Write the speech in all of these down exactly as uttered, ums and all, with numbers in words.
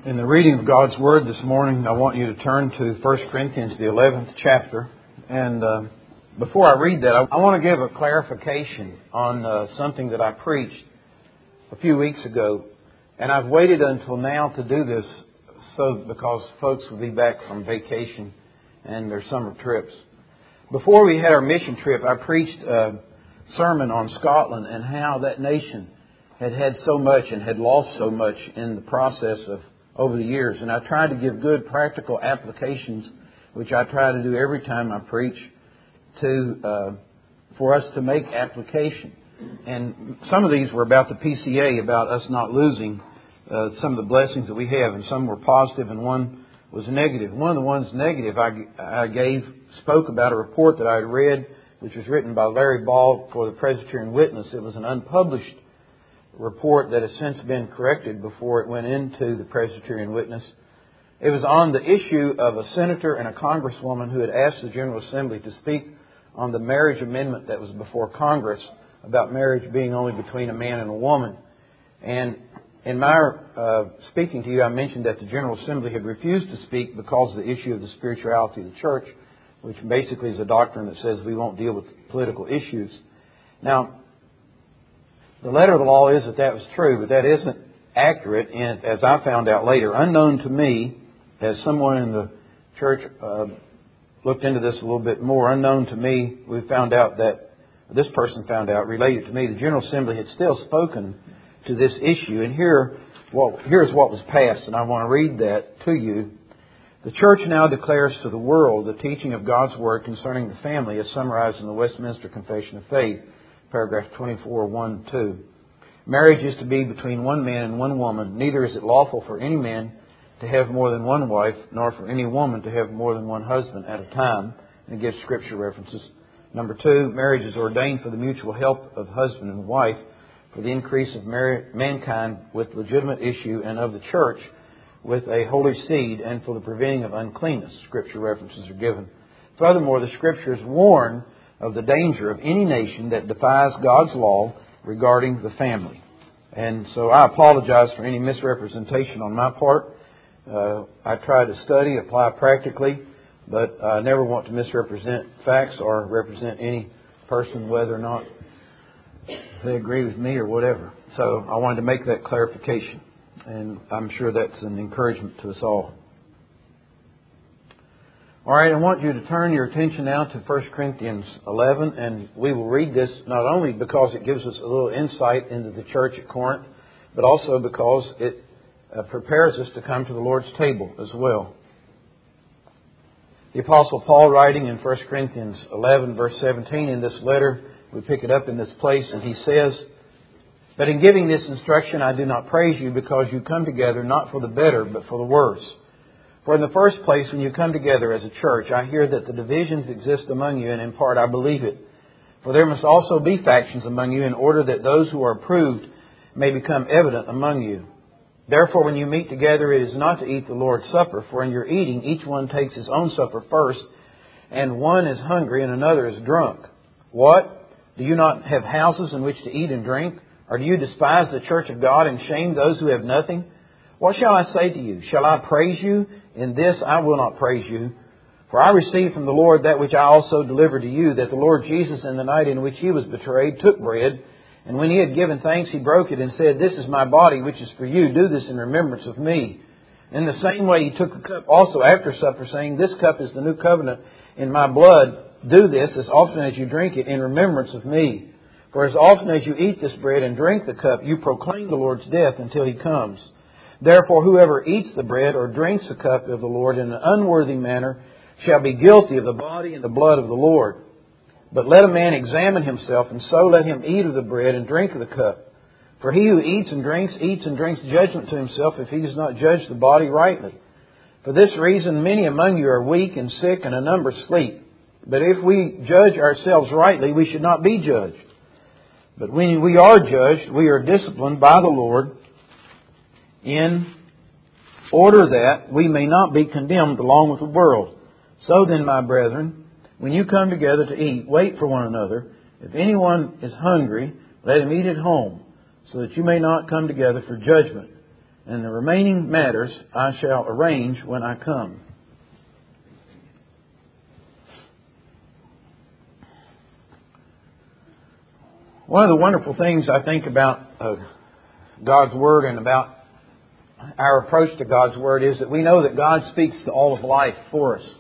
In the reading of God's Word this morning, I want you to turn to First Corinthians, the eleventh chapter. And uh, before I read that, I, I want to give a clarification on uh, something that I preached a few weeks ago. And I've waited until now to do this so because folks will be back from vacation and their summer trips. Before we had our mission trip, I preached a sermon on Scotland and how that nation had had so much and had lost so much in the process of over the years. And I tried to give good practical applications, which I try to do every time I preach, to uh, for us to make application. And some of these were about the P C A, about us not losing uh, some of the blessings that we have. And some were positive and one was negative. One of the ones negative I, I gave spoke about a report that I had read, which was written by Larry Ball for the Presbyterian Witness. It was an unpublished report that has since been corrected before it went into the Presbyterian Witness. It was on the issue of a senator and a congresswoman who had asked the General Assembly to speak on the marriage amendment that was before Congress about marriage being only between a man and a woman. And in my uh, speaking to you, I mentioned that the General Assembly had refused to speak because of the issue of the spirituality of the church, which basically is a doctrine that says we won't deal with political issues. Now, the letter of the law is that that was true, but that isn't accurate, and as I found out later, unknown to me, as someone in the church uh, looked into this a little bit more, unknown to me, we found out that, this person found out, related to me, the General Assembly had still spoken to this issue, and here, well, here's what was passed, and I want to read that to you. The Church now declares to the world the teaching of God's Word concerning the family as summarized in the Westminster Confession of Faith, paragraph twenty-four, one, two. Marriage is to be between one man and one woman. Neither is it lawful for any man to have more than one wife, nor for any woman to have more than one husband at a time. And it gives scripture references. Number two, marriage is ordained for the mutual help of husband and wife, for the increase of mankind with legitimate issue, and of the church with a holy seed, and for the preventing of uncleanness. Scripture references are given. Furthermore, the Scriptures warn of the danger of any nation that defies God's law regarding the family. And so I apologize for any misrepresentation on my part. Uh, I try to study, apply practically, but I never want to misrepresent facts or represent any person, whether or not they agree with me or whatever. So I wanted to make that clarification, and I'm sure that's an encouragement to us all. All right, I want you to turn your attention now to First Corinthians eleven, and we will read this not only because it gives us a little insight into the church at Corinth, but also because it uh, prepares us to come to the Lord's table as well. The Apostle Paul, writing in First Corinthians eleven, verse seventeen, in this letter, we pick it up in this place, and he says, "But in giving this instruction I do not praise you, because you come together not for the better, but for the worse. For in the first place, when you come together as a church, I hear that the divisions exist among you, and in part I believe it. For there must also be factions among you, in order that those who are approved may become evident among you. Therefore, when you meet together, it is not to eat the Lord's Supper, for in your eating each one takes his own supper first, and one is hungry and another is drunk. What? Do you not have houses in which to eat and drink? Or do you despise the church of God and shame those who have nothing? What shall I say to you? Shall I praise you? In this I will not praise you. For I received from the Lord that which I also delivered to you, that the Lord Jesus, in the night in which He was betrayed, took bread, and when He had given thanks, He broke it and said, This is my body, which is for you. Do this in remembrance of me. In the same way He took the cup also after supper, saying, This cup is the new covenant in my blood. Do this as often as you drink it in remembrance of me. For as often as you eat this bread and drink the cup, you proclaim the Lord's death until He comes. Therefore, whoever eats the bread or drinks the cup of the Lord in an unworthy manner shall be guilty of the body and the blood of the Lord. But let a man examine himself, and so let him eat of the bread and drink of the cup. For he who eats and drinks, eats and drinks judgment to himself, if he does not judge the body rightly. For this reason, many among you are weak and sick, and a number sleep. But if we judge ourselves rightly, we should not be judged. But when we are judged, we are disciplined by the Lord, in order that we may not be condemned along with the world. So then, my brethren, when you come together to eat, wait for one another. If anyone is hungry, let him eat at home, so that you may not come together for judgment. and the remaining matters I shall arrange when I come. One of the wonderful things I think about uh, God's Word and about our approach to God's Word is that we know that God speaks to all of life for us.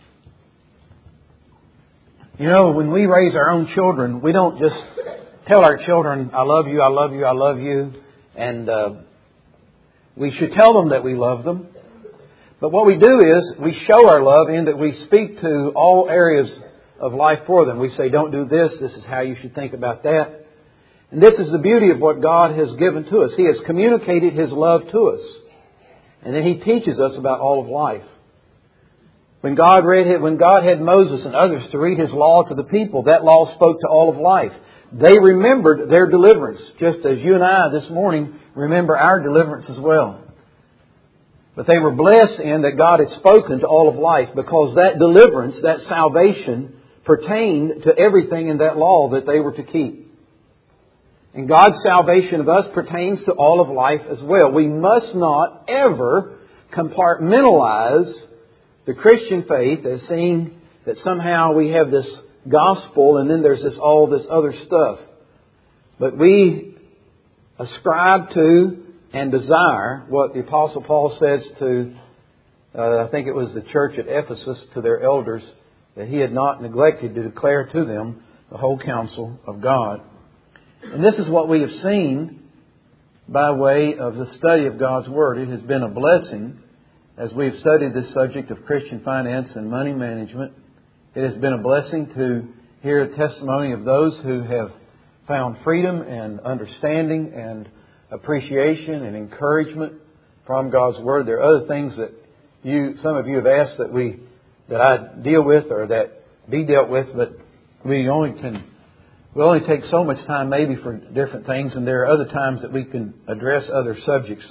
You know, when we raise our own children, we don't just tell our children, I love you, I love you, I love you, and uh, we should tell them that we love them. But what we do is we show our love in that we speak to all areas of life for them. We say, don't do this, this is how you should think about that. And this is the beauty of what God has given to us. He has communicated His love to us. And then He teaches us about all of life. When God read, when God had Moses and others to read His law to the people, that law spoke to all of life. They remembered their deliverance, just as you and I this morning remember our deliverance as well. But they were blessed in that God had spoken to all of life, because that deliverance, that salvation, pertained to everything in that law that they were to keep. And God's salvation of us pertains to all of life as well. We must not ever compartmentalize the Christian faith as seeing that somehow we have this gospel and then there's this all this other stuff. But we ascribe to and desire what the Apostle Paul says to, uh, I think it was the church at Ephesus, to their elders, that he had not neglected to declare to them the whole counsel of God. And this is what we have seen by way of the study of God's Word. It has been a blessing as we have studied this subject of Christian finance and money management. It has been a blessing to hear a testimony of those who have found freedom and understanding and appreciation and encouragement from God's Word. There are other things that you, some of you have asked that we, that I deal with or that be dealt with, but we only can We'll only take so much time maybe for different things, and there are other times that we can address other subjects.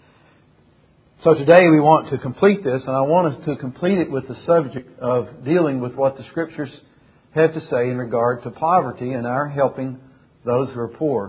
So today we want to complete this, and I want us to complete it with the subject of dealing with what the Scriptures have to say in regard to poverty and our helping those who are poor.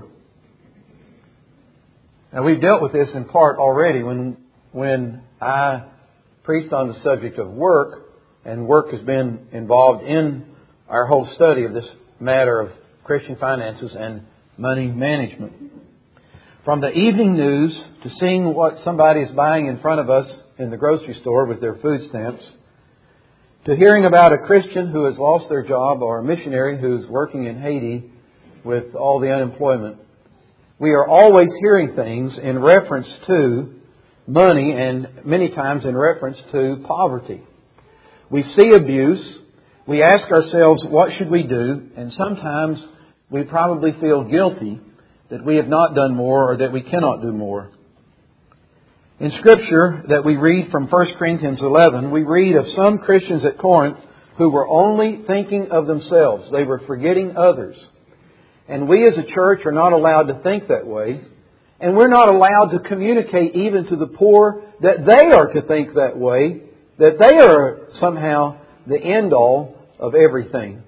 Now, we've dealt with this in part already when, when I preached on the subject of work, and work has been involved in our whole study of this matter of Christian finances and money management. From the evening news to seeing what somebody is buying in front of us in the grocery store with their food stamps, to hearing about a Christian who has lost their job or a missionary who's working in Haiti with all the unemployment, we are always hearing things in reference to money and many times in reference to poverty. We see abuse. We ask ourselves, what should we do? And sometimes we probably feel guilty that we have not done more or that we cannot do more. In Scripture that we read from First Corinthians eleven, we read of some Christians at Corinth who were only thinking of themselves. They were forgetting others. And we as a church are not allowed to think that way. And we're not allowed to communicate even to the poor that they are to think that way, that they are somehow the end all of everything.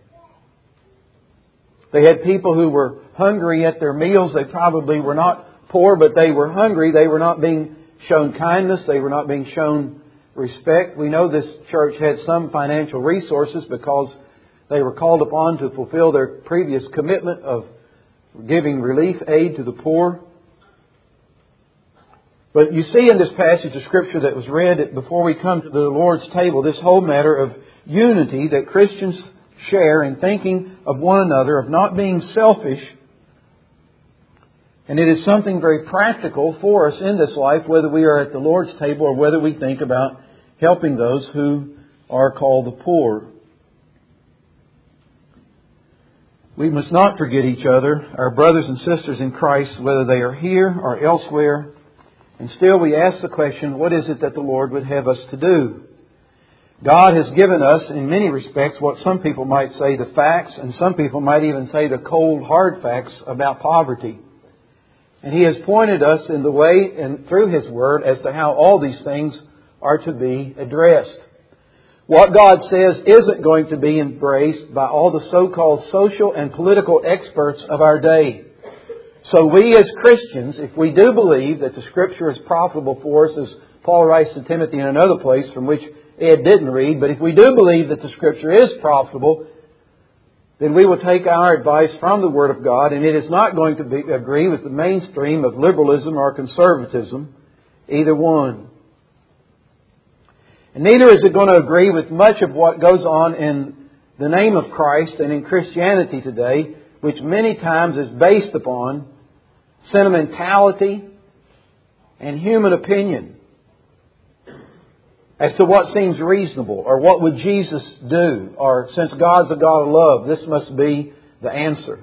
They had people who were hungry at their meals. They probably were not poor, but they were hungry. They were not being shown kindness. They were not being shown respect. We know this church had some financial resources because they were called upon to fulfill their previous commitment of giving relief aid to the poor. But you see in this passage of Scripture that was read before we come to the Lord's table, this whole matter of unity that Christians share in thinking of one another, of not being selfish. And it is something very practical for us in this life, whether we are at the Lord's table or whether we think about helping those who are called the poor. We must not forget each other, our brothers and sisters in Christ, whether they are here or elsewhere. And still we ask the question, what is it that the Lord would have us to do? God has given us, in many respects, what some people might say the facts, and some people might even say the cold, hard facts about poverty. And He has pointed us in the way and through His Word as to how all these things are to be addressed. What God says isn't going to be embraced by all the so-called social and political experts of our day. So we as Christians, if we do believe that the Scripture is profitable for us, as Paul writes to Timothy in another place from which Ed didn't read, but if we do believe that the Scripture is profitable, then we will take our advice from the Word of God, and it is not going to be, agree with the mainstream of liberalism or conservatism, either one. And neither is it going to agree with much of what goes on in the name of Christ and in Christianity today, which many times is based upon sentimentality and human opinion as to what seems reasonable, or what would Jesus do, or since God's a God of love, this must be the answer.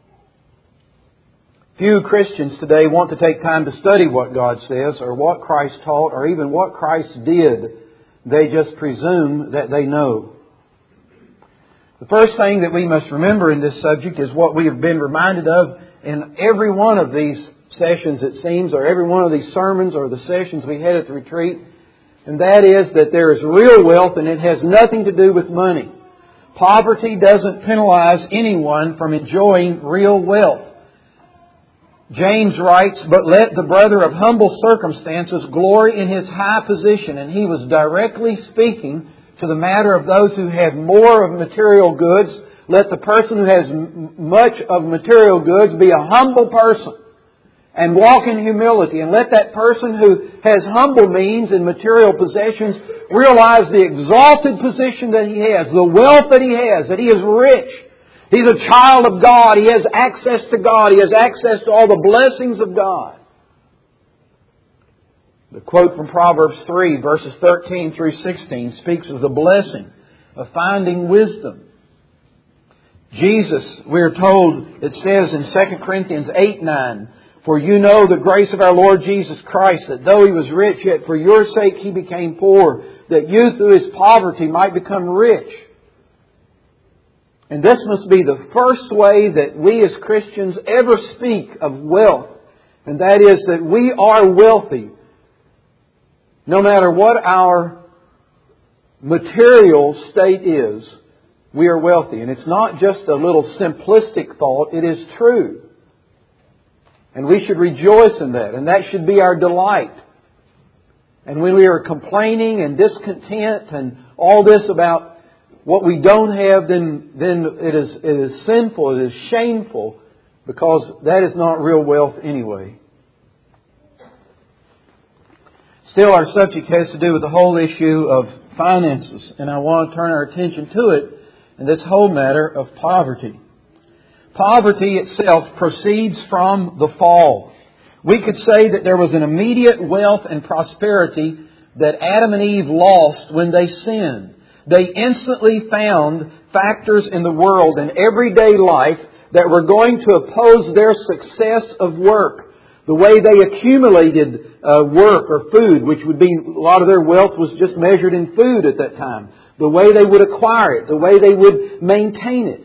Few Christians today want to take time to study what God says, or what Christ taught, or even what Christ did. They just presume that they know. The first thing that we must remember in this subject is what we have been reminded of in every one of these sessions, it seems, or every one of these sermons or the sessions we had at the retreat, and that is that there is real wealth and it has nothing to do with money. Poverty doesn't penalize anyone from enjoying real wealth. James writes, "But let the brother of humble circumstances glory in his high position." And he was directly speaking to the matter of those who have more of material goods. Let the person who has much of material goods be a humble person and walk in humility. And let that person who has humble means and material possessions realize the exalted position that he has, the wealth that he has, that he is rich. He's a child of God. He has access to God. He has access to all the blessings of God. The quote from Proverbs three, verses thirteen through sixteen, speaks of the blessing of finding wisdom. Jesus, we are told, it says in Second Corinthians eight nine, "For you know the grace of our Lord Jesus Christ, that though He was rich, yet for your sake He became poor, that you through His poverty might become rich." And this must be the first way that we as Christians ever speak of wealth. And that is that we are wealthy. No matter what our material state is, we are wealthy. And it's not just a little simplistic thought, it is true. And we should rejoice in that. And that should be our delight. And when we are complaining and discontent and all this about what we don't have, then, then it is, it is sinful, it is shameful, because that is not real wealth anyway. Still, our subject has to do with the whole issue of finances, and I want to turn our attention to it in this whole matter of poverty. Poverty itself proceeds from the fall. We could say that there was an immediate wealth and prosperity that Adam and Eve lost when they sinned. They instantly found factors in the world and everyday life that were going to oppose their success of work. The way they accumulated uh, work or food, which would be, a lot of their wealth was just measured in food at that time. The way they would acquire it, the way they would maintain it.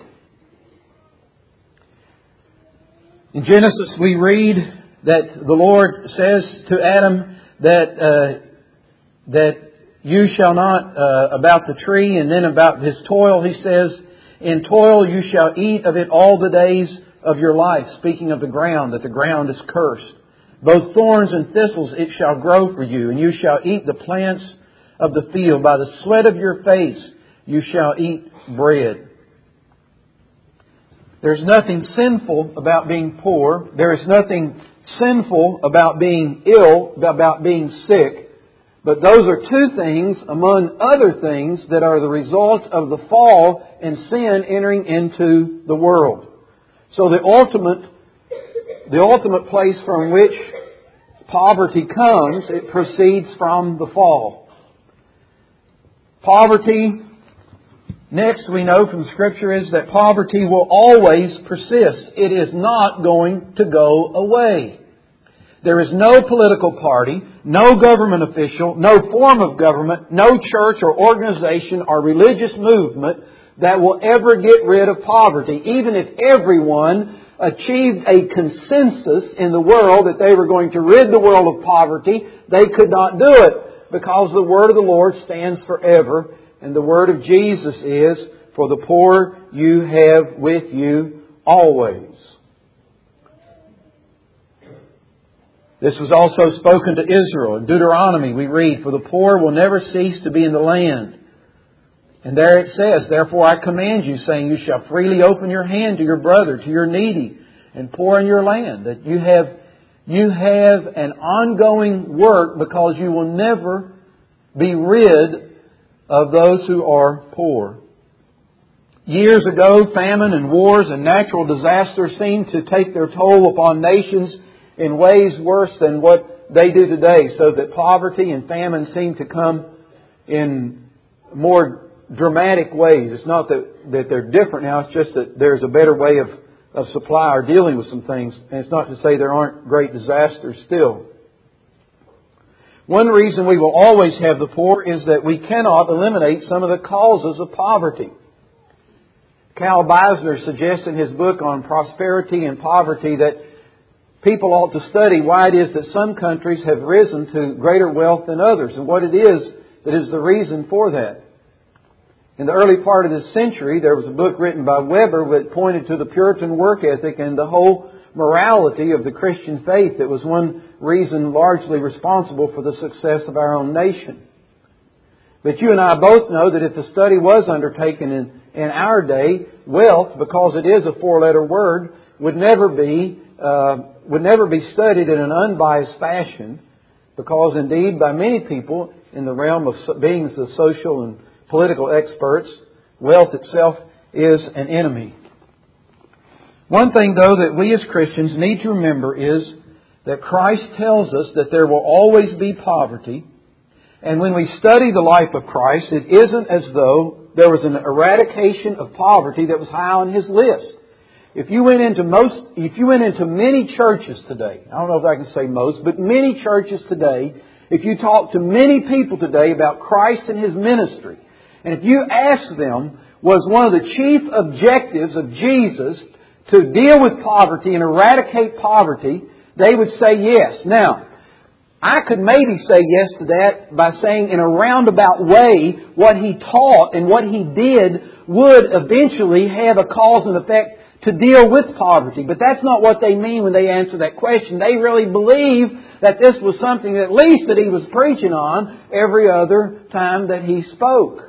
In Genesis we read that the Lord says to Adam that uh, that you shall not, uh, about the tree, and then about his toil, he says, "In toil you shall eat of it all the days of your life," speaking of the ground, that the ground is cursed. "Both thorns and thistles it shall grow for you, and you shall eat the plants of the field. By the sweat of your face you shall eat bread." There's nothing sinful about being poor. There is nothing sinful about being ill, about being sick. But those are two things, among other things, that are the result of the fall and sin entering into the world. So the ultimate, the ultimate place from which poverty comes, it proceeds from the fall. Poverty, next we know from Scripture, is that poverty will always persist. It is not going to go away. There is no political party, no government official, no form of government, no church or organization or religious movement that will ever get rid of poverty. Even if everyone achieved a consensus in the world that they were going to rid the world of poverty, they could not do it, because the word of the Lord stands forever, and the word of Jesus is, "For the poor you have with you always." This was also spoken to Israel. In Deuteronomy we read, "For the poor will never cease to be in the land." And there it says, "Therefore I command you, saying, you shall freely open your hand to your brother, to your needy, and pour in your land." That you have, you have an ongoing work, because you will never be rid of those who are poor. Years ago, famine and wars and natural disasters seemed to take their toll upon nations in ways worse than what they do today, so that poverty and famine seem to come in more dramatic ways. It's not that, that they're different now, it's just that there's a better way of, of supply or dealing with some things. And it's not to say there aren't great disasters still. One reason we will always have the poor is that we cannot eliminate some of the causes of poverty. Cal Beisner suggests in his book on prosperity and poverty that people ought to study why it is that some countries have risen to greater wealth than others, and what it is that is the reason for that. In the early part of this century, there was a book written by Weber that pointed to the Puritan work ethic and the whole morality of the Christian faith that was one reason largely responsible for the success of our own nation. But you and I both know that if the study was undertaken in, in our day, wealth, because it is a four-letter word, would never be uh, would never be studied in an unbiased fashion, because indeed by many people in the realm of being the social and political experts, wealth itself is an enemy. One thing, though, that we as Christians need to remember is that Christ tells us that there will always be poverty. And when we study the life of Christ, it isn't as though there was an eradication of poverty that was high on His list. If you went into most, if you went into many churches today, I don't know if I can say most, but many churches today, if you talk to many people today about Christ and His ministry, and if you ask them, was one of the chief objectives of Jesus to deal with poverty and eradicate poverty, they would say yes. Now, I could maybe say yes to that by saying in a roundabout way what He taught and what He did would eventually have a cause and effect to deal with poverty. But that's not what they mean when they answer that question. They really believe that this was something at least that He was preaching on every other time that He spoke.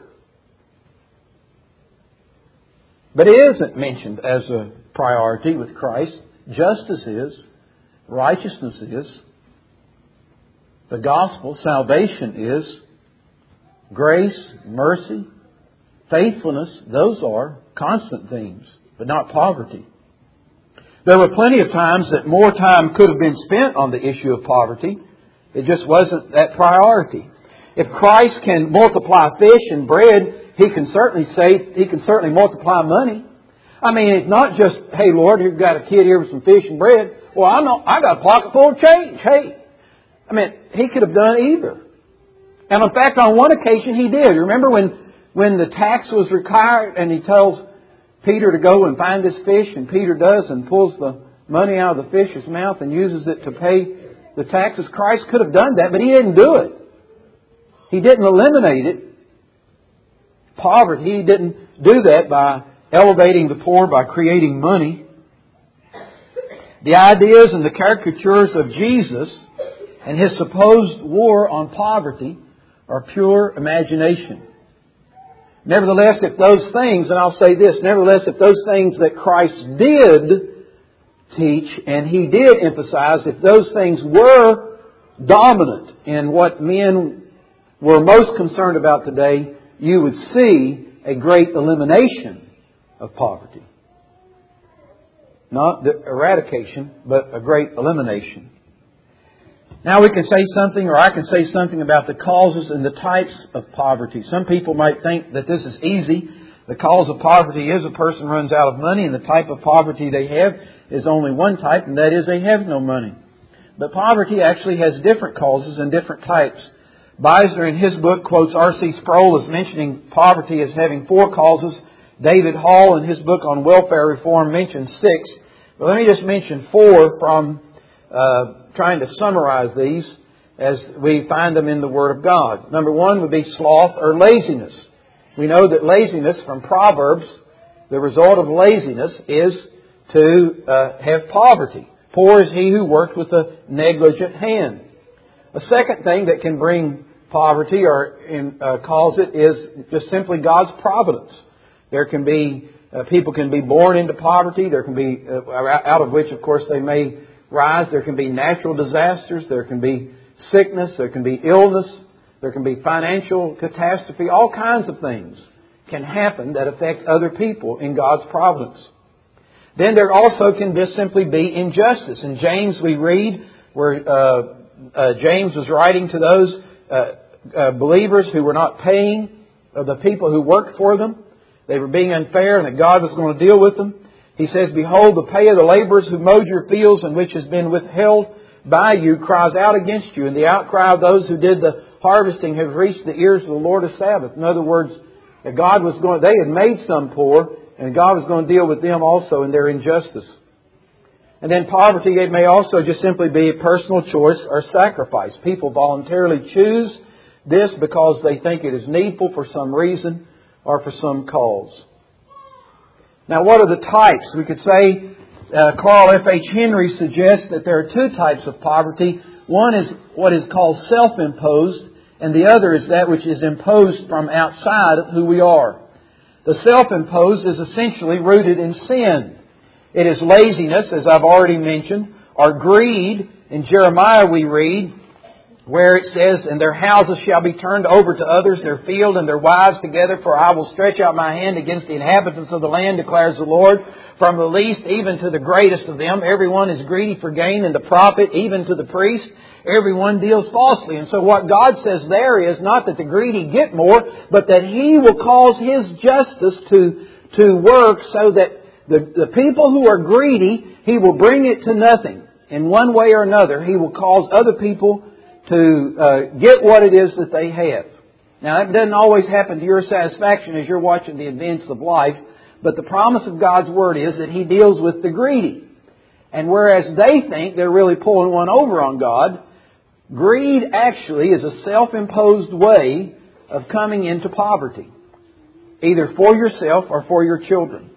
But it isn't mentioned as a priority with Christ. Justice is. Righteousness is. The gospel, salvation is. Grace, mercy, faithfulness, those are constant themes, but not poverty. There were plenty of times that more time could have been spent on the issue of poverty. It just wasn't that priority. If Christ can multiply fish and bread, He can certainly say, He can certainly multiply money. I mean, it's not just, hey Lord, you've got a kid here with some fish and bread. Well, I know, I got a pocket full of change. Hey. I mean, He could have done either. And in fact, on one occasion He did. Remember when, when the tax was required and He tells Peter to go and find this fish, and Peter does and pulls the money out of the fish's mouth and uses it to pay the taxes. Christ could have done that, but He didn't do it. He didn't eliminate it. Poverty, He didn't do that by elevating the poor, by creating money. The ideas and the caricatures of Jesus and His supposed war on poverty are pure imagination. Nevertheless, if those things, and I'll say this, nevertheless, if those things that Christ did teach and He did emphasize, if those things were dominant in what men were most concerned about today, you would see a great elimination of poverty. Not the eradication, but a great elimination. Now we can say something, or I can say something about the causes and the types of poverty. Some people might think that this is easy. The cause of poverty is a person runs out of money, and the type of poverty they have is only one type, and that is they have no money. But poverty actually has different causes and different types. Beisner in his book quotes R C Sproul as mentioning poverty as having four causes. David Hall in his book on welfare reform mentions six. But let me just mention four from uh, trying to summarize these as we find them in the Word of God. Number one would be sloth or laziness. We know that laziness from Proverbs, the result of laziness is to uh, have poverty. Poor is he who worked with a negligent hand. A second thing that can bring poverty or in, uh, cause it is just simply God's providence. There can be, uh, people can be born into poverty. There can be, uh, out of which, of course, they may rise. There can be natural disasters. There can be sickness. There can be illness. There can be financial catastrophe. All kinds of things can happen that affect other people in God's providence. Then there also can just simply be injustice. In James we read where uh, uh, James was writing to those uh, uh, believers who were not paying uh, the people who worked for them. They were being unfair and that God was going to deal with them. He says, "Behold, the pay of the laborers who mowed your fields and which has been withheld by you cries out against you. And the outcry of those who did the harvesting have reached the ears of the Lord of Sabaoth." In other words, that God was going, they had made some poor, and God was going to deal with them also in their injustice. And then poverty, it may also just simply be a personal choice or sacrifice. People voluntarily choose this because they think it is needful for some reason or for some cause. Now, what are the types? We could say uh, Carl F H Henry suggests that there are two types of poverty. One is what is called self-imposed, and the other is that which is imposed from outside of who we are. The self-imposed is essentially rooted in sin. It is laziness, as I've already mentioned, or greed. In Jeremiah we read where it says, "And their houses shall be turned over to others, their field and their wives together, for I will stretch out my hand against the inhabitants of the land, declares the Lord. From the least even to the greatest of them, everyone is greedy for gain and the profit, even to the priest. Everyone deals falsely." And so what God says there is not that the greedy get more, but that He will cause His justice to, to work so that the, the people who are greedy, He will bring it to nothing. In one way or another, He will cause other people to uh, get what it is that they have. Now, that doesn't always happen to your satisfaction as you're watching the events of life, but the promise of God's Word is that He deals with the greedy. And whereas they think they're really pulling one over on God, greed actually is a self-imposed way of coming into poverty, either for yourself or for your children.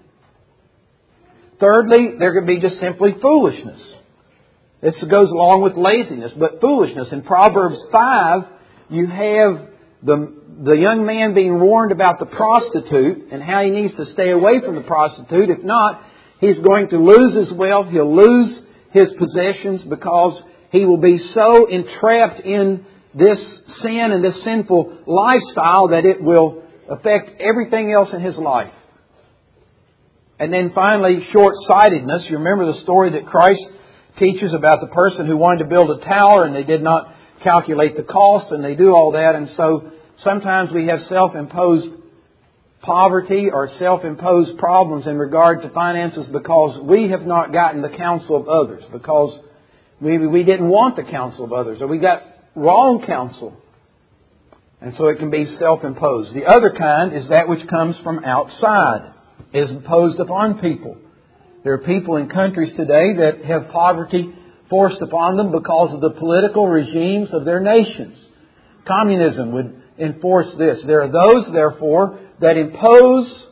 Thirdly, there could be just simply foolishness. This goes along with laziness, but foolishness. In Proverbs five, you have the, the young man being warned about the prostitute and how he needs to stay away from the prostitute. If not, he's going to lose his wealth. He'll lose his possessions because he will be so entrapped in this sin and this sinful lifestyle that it will affect everything else in his life. And then finally, short-sightedness. You remember the story that Christ teaches about the person who wanted to build a tower and they did not calculate the cost and they do all that. And so sometimes we have self-imposed poverty or self-imposed problems in regard to finances because we have not gotten the counsel of others, because maybe we didn't want the counsel of others or we got wrong counsel. And so it can be self-imposed. The other kind is that which comes from outside. It is imposed upon people. There are people in countries today that have poverty forced upon them because of the political regimes of their nations. Communism would enforce this. There are those, therefore, that impose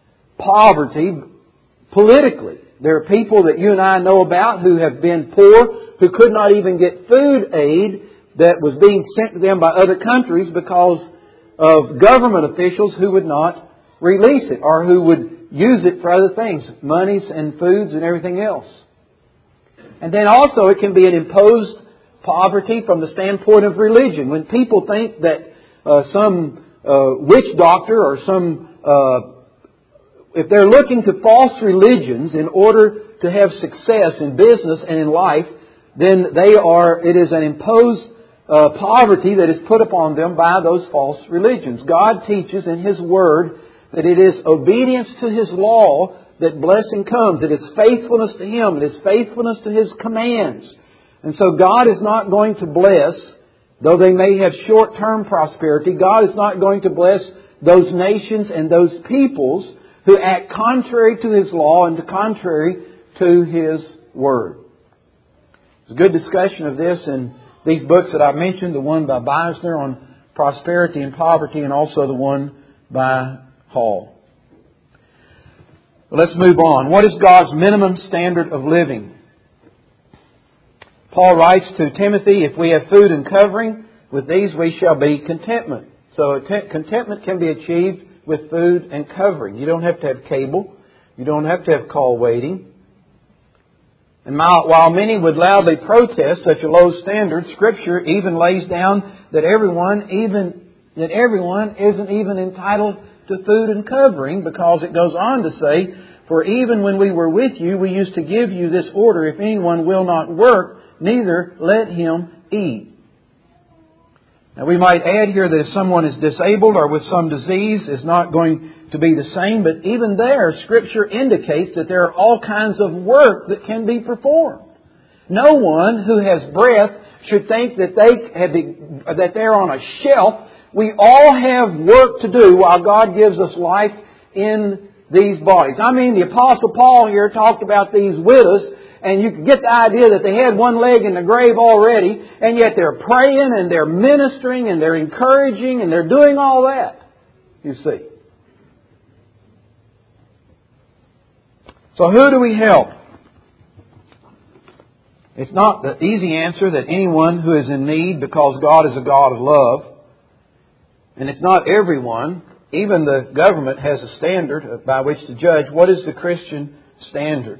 poverty politically. There are people that you and I know about who have been poor, who could not even get food aid that was being sent to them by other countries because of government officials who would not release it or who would use it for other things, monies and foods and everything else. And then also it can be an imposed poverty from the standpoint of religion. When people think that uh, some uh, witch doctor or some, uh, if they're looking to false religions in order to have success in business and in life, then they are, it is an imposed uh, poverty that is put upon them by those false religions. God teaches in His Word that it is obedience to His law that blessing comes. It is faithfulness to Him. It is faithfulness to His commands. And so God is not going to bless, though they may have short-term prosperity, God is not going to bless those nations and those peoples who act contrary to His law and contrary to His Word. There's a good discussion of this in these books that I mentioned, the one by Beisner on prosperity and poverty, and also the one by Hall. Well, let's move on. What is God's minimum standard of living? Paul writes to Timothy, if we have food and covering, with these we shall be contentment. So contentment can be achieved with food and covering. You don't have to have cable. You don't have to have call waiting. And while many would loudly protest such a low standard, Scripture even lays down that everyone, even that everyone isn't even entitled to food and covering, because it goes on to say, for even when we were with you, we used to give you this order, if anyone will not work, neither let him eat. Now we might add here that if someone is disabled or with some disease, it's not going to be the same. But even there, Scripture indicates that there are all kinds of work that can be performed. No one who has breath should think that they have been, that they're on a shelf. We all have work to do while God gives us life in these bodies. I mean, the Apostle Paul here talked about these widows, and you can get the idea that they had one leg in the grave already, and yet they're praying and they're ministering and they're encouraging and they're doing all that. You see. So who do we help? It's not the easy answer that anyone who is in need, because God is a God of love. And it's not everyone. Even the government has a standard by which to judge. What is the Christian standard?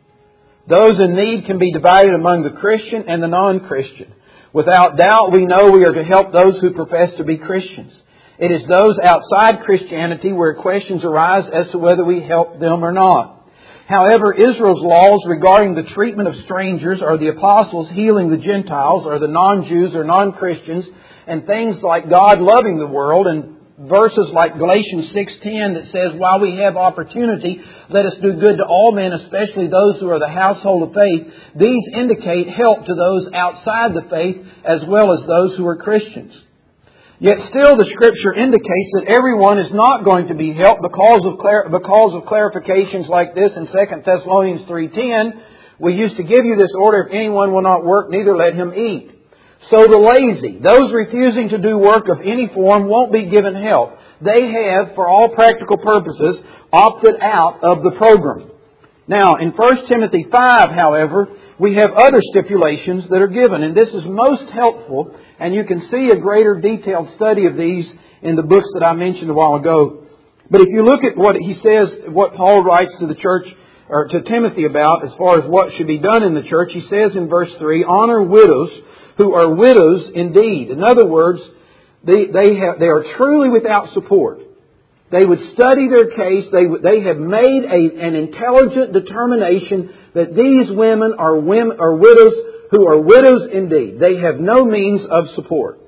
Those in need can be divided among the Christian and the non-Christian. Without doubt, we know we are to help those who profess to be Christians. It is those outside Christianity where questions arise as to whether we help them or not. However, Israel's laws regarding the treatment of strangers, or the apostles healing the Gentiles, or the non-Jews or non-Christians, and things like God loving the world, and verses like Galatians six ten that says, while we have opportunity, let us do good to all men, especially those who are the household of faith. These indicate help to those outside the faith as well as those who are Christians. Yet still the Scripture indicates that everyone is not going to be helped because of clar- because of clarifications like this in Second Thessalonians three ten. We used to give you this order, if anyone will not work, neither let him eat. So the lazy, those refusing to do work of any form, won't be given help. They have, for all practical purposes, opted out of the program. Now, in First Timothy five, however, we have other stipulations that are given, and this is most helpful, and you can see a greater detailed study of these in the books that I mentioned a while ago. But if you look at what he says, what Paul writes to the church, or to Timothy about, as far as what should be done in the church, he says in verse three, honor widows who are widows indeed. In other words, they, they, have, they are truly without support. They would study their case. They, they have made a, an intelligent determination that these women are, women are widows who are widows indeed. They have no means of support.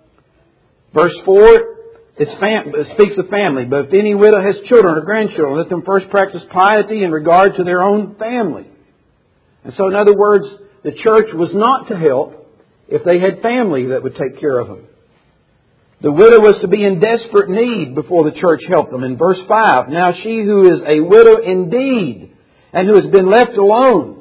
Verse four, it's fam- it speaks of family. But if any widow has children or grandchildren, let them first practice piety in regard to their own family. And so in other words, the church was not to help if they had family that would take care of them. The widow was to be in desperate need before the church helped them. In verse five, now she who is a widow indeed, and who has been left alone.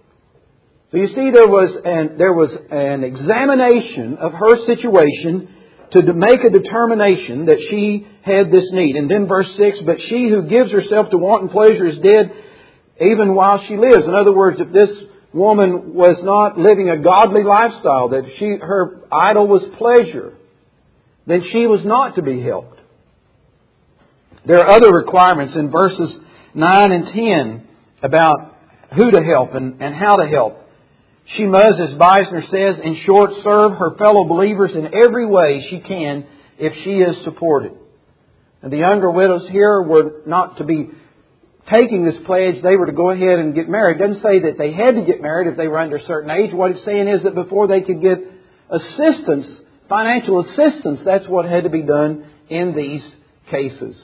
So you see, there was an, there was an examination of her situation to make a determination that she had this need. And then verse six, but she who gives herself to wanton pleasure is dead even while she lives. In other words, if this woman was not living a godly lifestyle, that she her idol was pleasure, then she was not to be helped. There are other requirements in verses nine and ten about who to help and, and how to help. She must, as Beisner says, in short, serve her fellow believers in every way she can if she is supported. And the younger widows here were not to be taking this pledge. They were to go ahead and get married. It doesn't say that they had to get married if they were under a certain age. What it's saying is that before they could get assistance, financial assistance, that's what had to be done in these cases.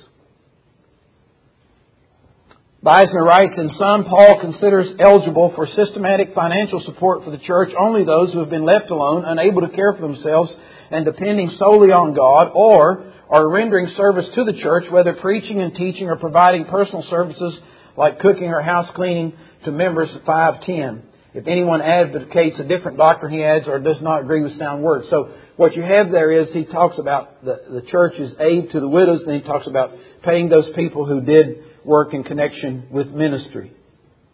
Beisner writes, in sum, Paul considers eligible for systematic financial support for the church only those who have been left alone, unable to care for themselves, and depending solely on God, or are rendering service to the church, whether preaching and teaching or providing personal services like cooking or house cleaning to members of five ten. If anyone advocates a different doctrine, he adds, or does not agree with sound words. So what you have there is he talks about the, the church's aid to the widows, and he talks about paying those people who did work in connection with ministry.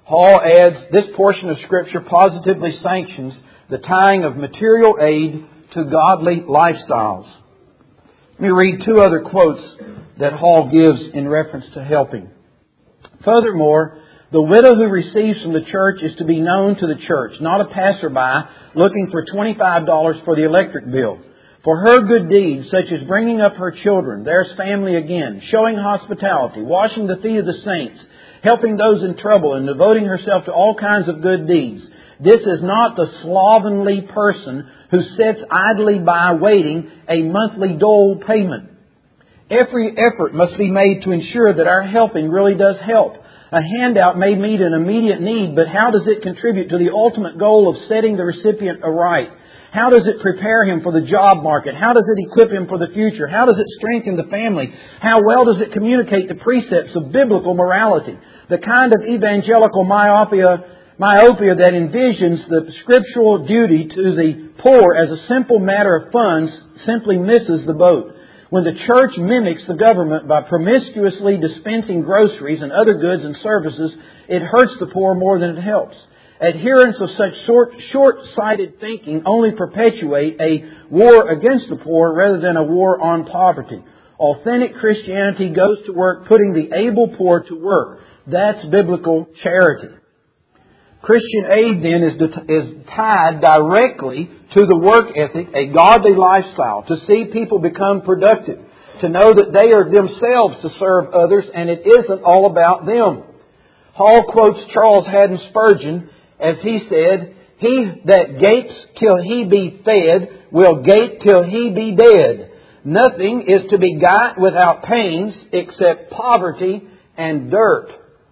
Hall adds, this portion of Scripture positively sanctions the tying of material aid to godly lifestyles. Let me read two other quotes that Hall gives in reference to helping. Furthermore, the widow who receives from the church is to be known to the church, not a passerby looking for twenty-five dollars for the electric bill. For her good deeds, such as bringing up her children, there's family again, showing hospitality, washing the feet of the saints, helping those in trouble, and devoting herself to all kinds of good deeds. This is not the slovenly person who sits idly by waiting a monthly dole payment. Every effort must be made to ensure that our helping really does help. A handout may meet an immediate need, but how does it contribute to the ultimate goal of setting the recipient aright? How does it prepare him for the job market? How does it equip him for the future? How does it strengthen the family? How well does it communicate the precepts of biblical morality? The kind of evangelical myopia, myopia that envisions the scriptural duty to the poor as a simple matter of funds simply misses the boat. When the church mimics the government by promiscuously dispensing groceries and other goods and services, it hurts the poor more than it helps. Adherents of such short, short-sighted thinking only perpetuate a war against the poor rather than a war on poverty. Authentic Christianity goes to work putting the able poor to work. That's biblical charity. Christian aid then is, is tied directly to the work ethic, a godly lifestyle, to see people become productive, to know that they are themselves to serve others and it isn't all about them. Hall quotes Charles Haddon Spurgeon as he said, "He that gapes till he be fed will gape till he be dead. Nothing is to be got without pains except poverty and dirt."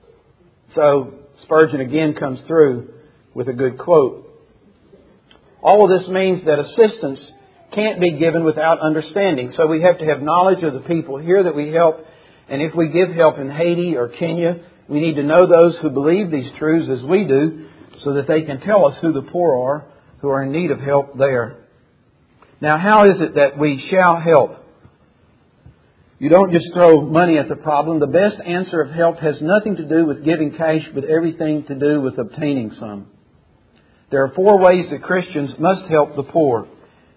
So Spurgeon again comes through with a good quote. All of this means that assistance can't be given without understanding. So we have to have knowledge of the people here that we help. And if we give help in Haiti or Kenya, we need to know those who believe these truths as we do so that they can tell us who the poor are who are in need of help there. Now, how is it that we shall help? You don't just throw money at the problem. The best answer of help has nothing to do with giving cash, but everything to do with obtaining some. There are four ways that Christians must help the poor.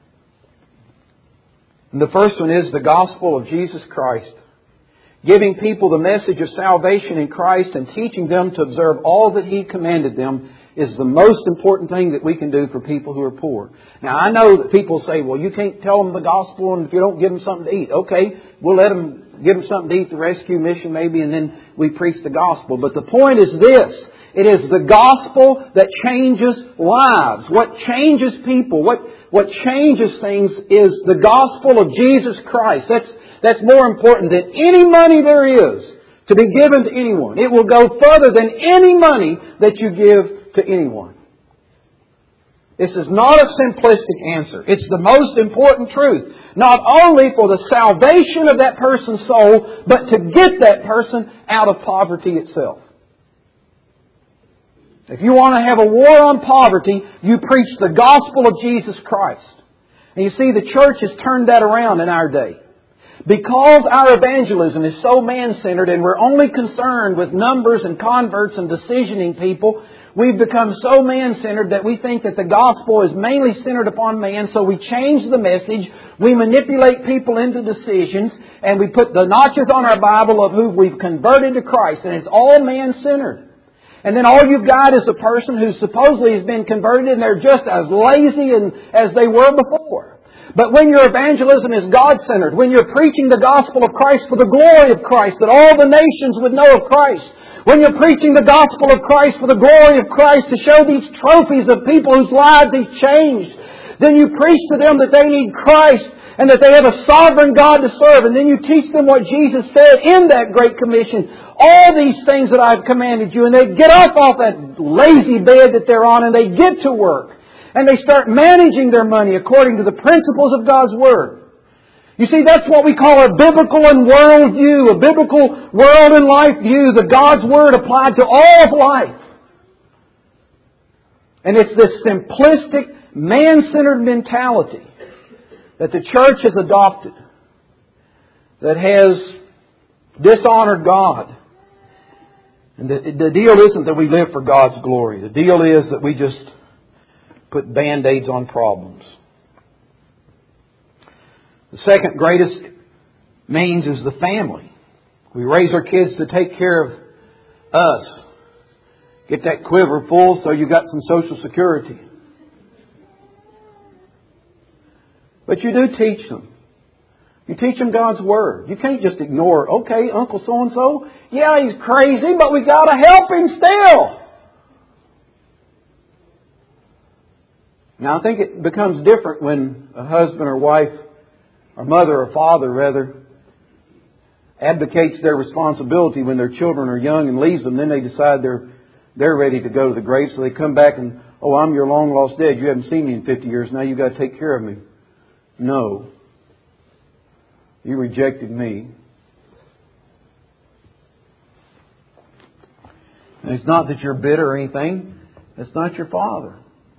And the first one is the gospel of Jesus Christ. Giving people the message of salvation in Christ and teaching them to observe all that He commanded them is the most important thing that we can do for people who are poor. Now, I know that people say, well, you can't tell them the gospel and if you don't give them something to eat. Okay, we'll let them give them something to eat, the rescue mission maybe, and then we preach the gospel. But the point is this. It is the gospel that changes lives. What changes people, what, what changes things is the gospel of Jesus Christ. That's, that's more important than any money there is to be given to anyone. It will go further than any money that you give to anyone. This is not a simplistic answer. It's the most important truth. Not only for the salvation of that person's soul, but to get that person out of poverty itself. If you want to have a war on poverty, you preach the gospel of Jesus Christ. And you see, the church has turned that around in our day. Because our evangelism is so man-centered and we're only concerned with numbers and converts and decisioning people, we've become so man-centered that we think that the gospel is mainly centered upon man, so we change the message, we manipulate people into decisions, and we put the notches on our Bible of who we've converted to Christ, and it's all man-centered. And then all you've got is a person who supposedly has been converted and they're just as lazy and, as they were before. But when your evangelism is God-centered, when you're preaching the gospel of Christ for the glory of Christ, that all the nations would know of Christ, when you're preaching the gospel of Christ for the glory of Christ to show these trophies of people whose lives He's changed, then you preach to them that they need Christ and that they have a sovereign God to serve. And then you teach them what Jesus said in that Great Commission. All these things that I've commanded you. And they get up off that lazy bed that they're on and they get to work. And they start managing their money according to the principles of God's Word. You see, that's what we call a biblical and world view. A biblical world and life view. The God's Word applied to all of life. And it's this simplistic, man-centered mentality that the church has adopted that has dishonored God And the, the deal isn't that we live for God's glory. The deal is that we just put Band-Aids on problems. The second greatest means is the family. We raise our kids to take care of us. Get that quiver full so you got some Social Security. But you do teach them. You teach them God's Word. You can't just ignore, okay, Uncle so-and-so, yeah, he's crazy, but we got to help him still. Now, I think it becomes different when a husband or wife, or mother or father, rather, abdicates their responsibility when their children are young and leaves them. Then they decide they're they're ready to go to the grave, so they come back and, oh, I'm your long-lost dad. You haven't seen me in fifty years. Now you've got to take care of me. No. You rejected me. And it's not that you're bitter or anything. It's not your father.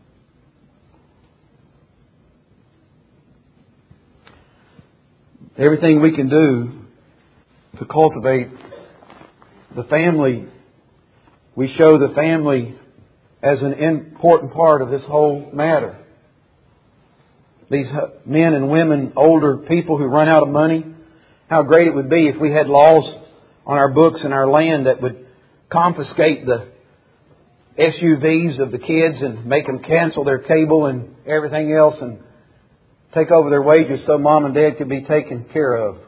Everything we can do to cultivate the family, we show the family as an important part of this whole matter. These men and women, older people who run out of money, how great it would be if we had laws on our books and our land that would confiscate the S U Vs of the kids and make them cancel their cable and everything else and take over their wages so mom and dad could be taken care of.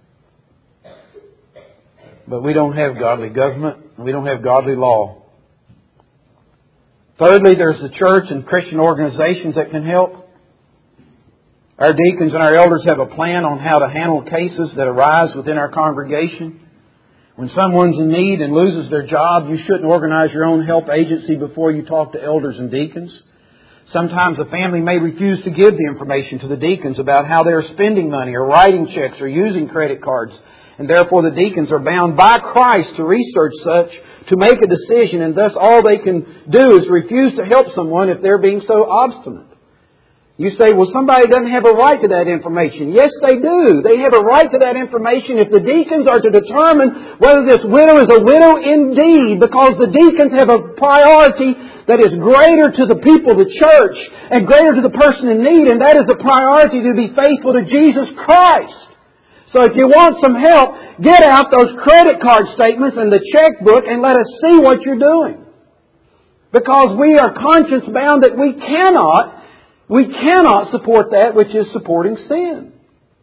But we don't have godly government. We don't have godly law. Thirdly, there's the church and Christian organizations that can help. Our deacons and our elders have a plan on how to handle cases that arise within our congregation. When someone's in need and loses their job, you shouldn't organize your own help agency before you talk to elders and deacons. Sometimes a family may refuse to give the information to the deacons about how they are spending money or writing checks or using credit cards. And therefore the deacons are bound by Christ to research such, to make a decision, and thus all they can do is refuse to help someone if they're being so obstinate. You say, well, somebody doesn't have a right to that information. Yes, they do. They have a right to that information if the deacons are to determine whether this widow is a widow indeed, because the deacons have a priority that is greater to the people of the church and greater to the person in need, and that is the priority to be faithful to Jesus Christ. So if you want some help, get out those credit card statements and the checkbook and let us see what you're doing. Because we are conscience bound that we cannot We cannot support that which is supporting sin.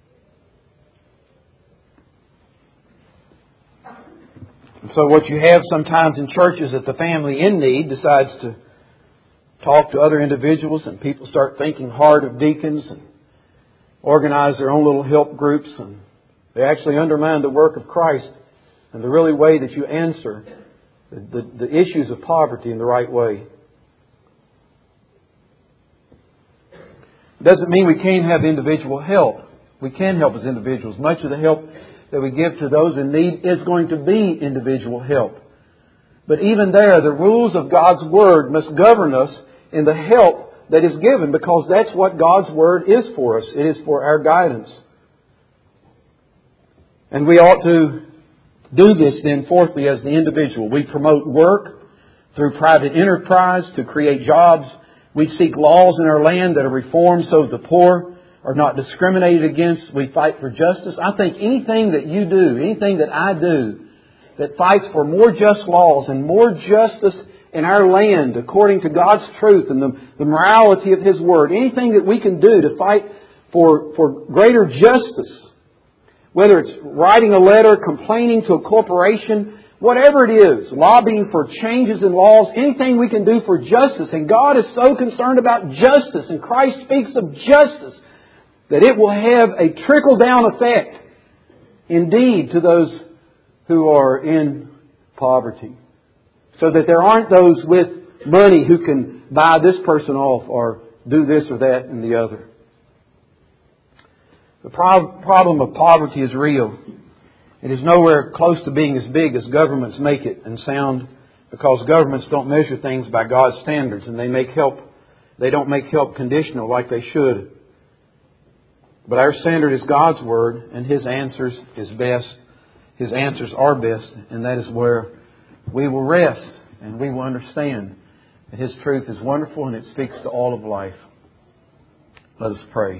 And so what you have sometimes in churches that the family in need decides to talk to other individuals, and people start thinking hard of deacons and organize their own little help groups, and they actually undermine the work of Christ and the really way that you answer the, the, the issues of poverty in the right way. Doesn't mean we can't have individual help. We can help as individuals. Much of the help that we give to those in need is going to be individual help. But even there, the rules of God's Word must govern us in the help that is given, because that's what God's Word is for us. It is for our guidance. And we ought to do this then, fourthly, as the individual. We promote work through private enterprise to create jobs. We seek laws in our land that are reformed so the poor are not discriminated against. We fight for justice. I think anything that you do, anything that I do, that fights for more just laws and more justice in our land according to God's truth and the, the morality of His Word, anything that we can do to fight for, for greater justice, whether it's writing a letter, complaining to a corporation, whatever it is, lobbying for changes in laws, anything we can do for justice. And God is so concerned about justice, and Christ speaks of justice, that it will have a trickle-down effect, indeed, to those who are in poverty. So that there aren't those with money who can buy this person off or do this or that and the other. The pro- problem of poverty is real. It is nowhere close to being as big as governments make it and sound, because governments don't measure things by God's standards, and they make help, they don't make help conditional like they should. But our standard is God's Word, and His answers is best. His answers are best, and that is where we will rest and we will understand that His truth is wonderful and it speaks to all of life. Let us pray.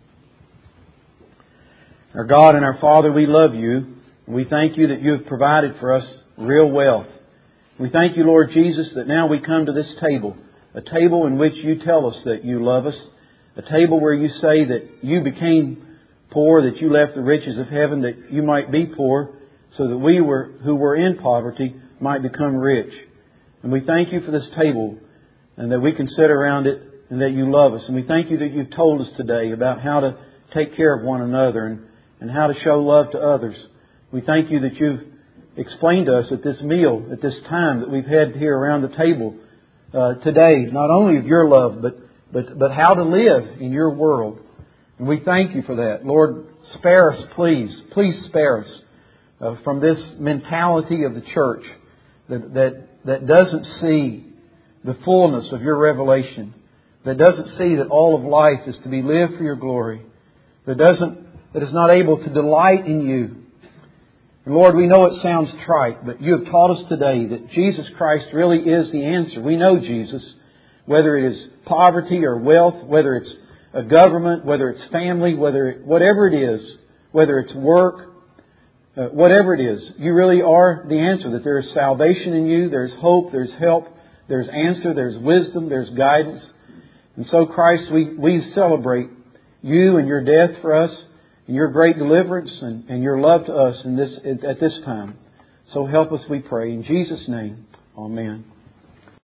Our God and our Father, we love You. We thank You that You have provided for us real wealth. We thank You, Lord Jesus, that now we come to this table, a table in which You tell us that You love us, a table where You say that You became poor, that You left the riches of heaven, that You might be poor, so that we were who were in poverty might become rich. And we thank You for this table and that we can sit around it and that You love us. And we thank You that You've told us today about how to take care of one another and, and how to show love to others. We thank You that You've explained to us at this meal, at this time that we've had here around the table uh, today, not only of Your love, but, but, but how to live in Your world. And we thank You for that. Lord, spare us, please. Please spare us uh, from this mentality of the church that, that, that doesn't see the fullness of Your revelation, that doesn't see that all of life is to be lived for Your glory, that doesn't, that is not able to delight in You. And Lord, we know it sounds trite, but You have taught us today that Jesus Christ really is the answer. We know Jesus, whether it is poverty or wealth, whether it's a government, whether it's family, whether it, whatever it is, whether it's work, uh, whatever it is, You really are the answer. That there is salvation in You, there's hope, there's help, there's answer, there's wisdom, there's guidance. And so, Christ, we, we celebrate You and Your death for us, and Your great deliverance and, and Your love to us in this at this time. So help us, we pray. In Jesus' name, amen.